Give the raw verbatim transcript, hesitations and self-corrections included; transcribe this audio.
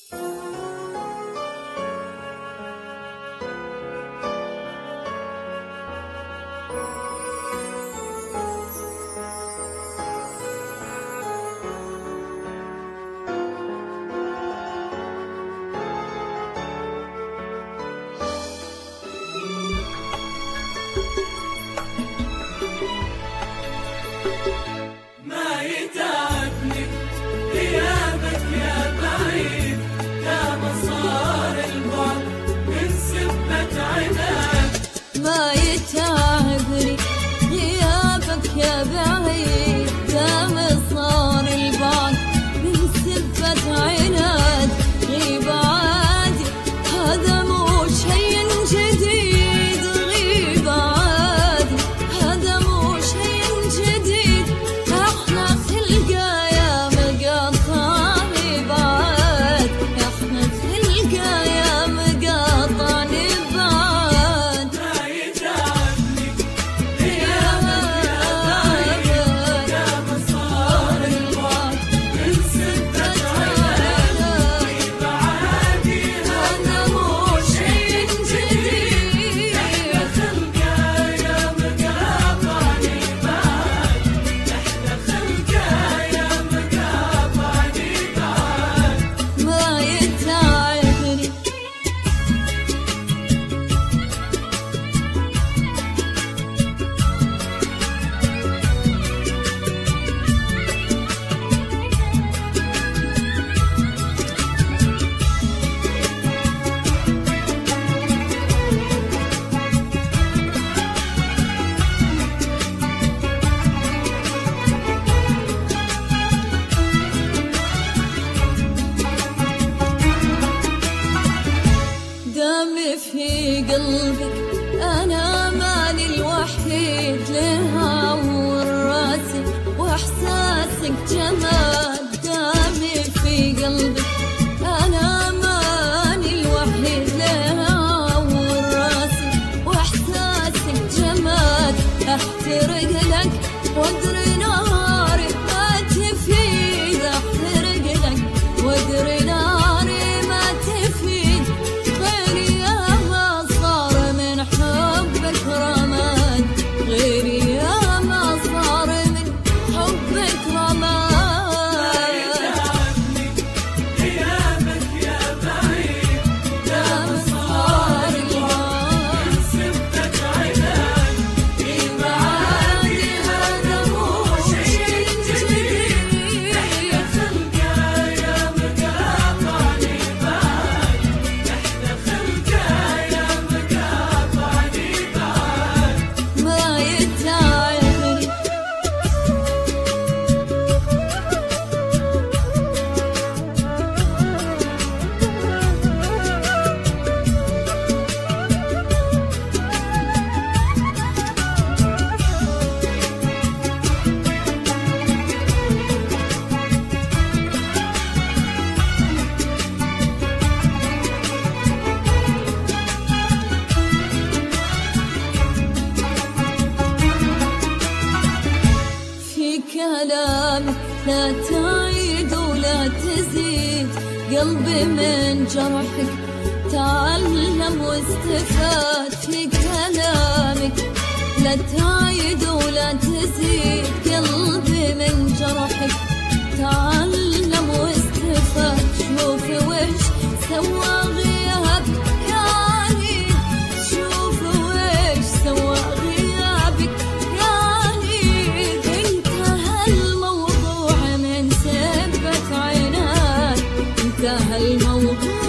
ما يتعبني غيابك يا بعيد، دام صار البعد من سبة عناد. غيب عادي هذا مو شي جديد، غيب عادي هذا مو شي جديد. احنا خلقة يا مقاطع بعاد، احنا خلقة يا مقاطع في قلبك. أنا مالي الوحيد لهور راسي وإحساسك جمال. دامي في قلبك أنا مالي الوحيد لهور راسي وإحساسك جمال. أحترق لك وأدري ناري ما تفيد، أحترق لك وأدري ناري ما تفيد. غيري يا ما صار من حبك رماد، غيري يا ما صار من حبك رماد. ما يتعبني غيابك يا بعيد، دام صار البعد من سبة عناد. غيب عادي هذا مو شي جديد، احنا خلقة يا مقاطع بعاد، احنا خلقة يا مقاطع بعاد. ما يتعبني في كلامك لا تعيد ولا تزيد. قلبي من جرحك تعلم واستفاد. في كلامك لا تعيد ولا تزيد. قلبي من جرحك تعلم واستفاد. شوفي وش سوى غيابك يعني، شوفي وش سوى غيابك يعني. انتهى الموضوع من سبة عناد، انتهى الموضوع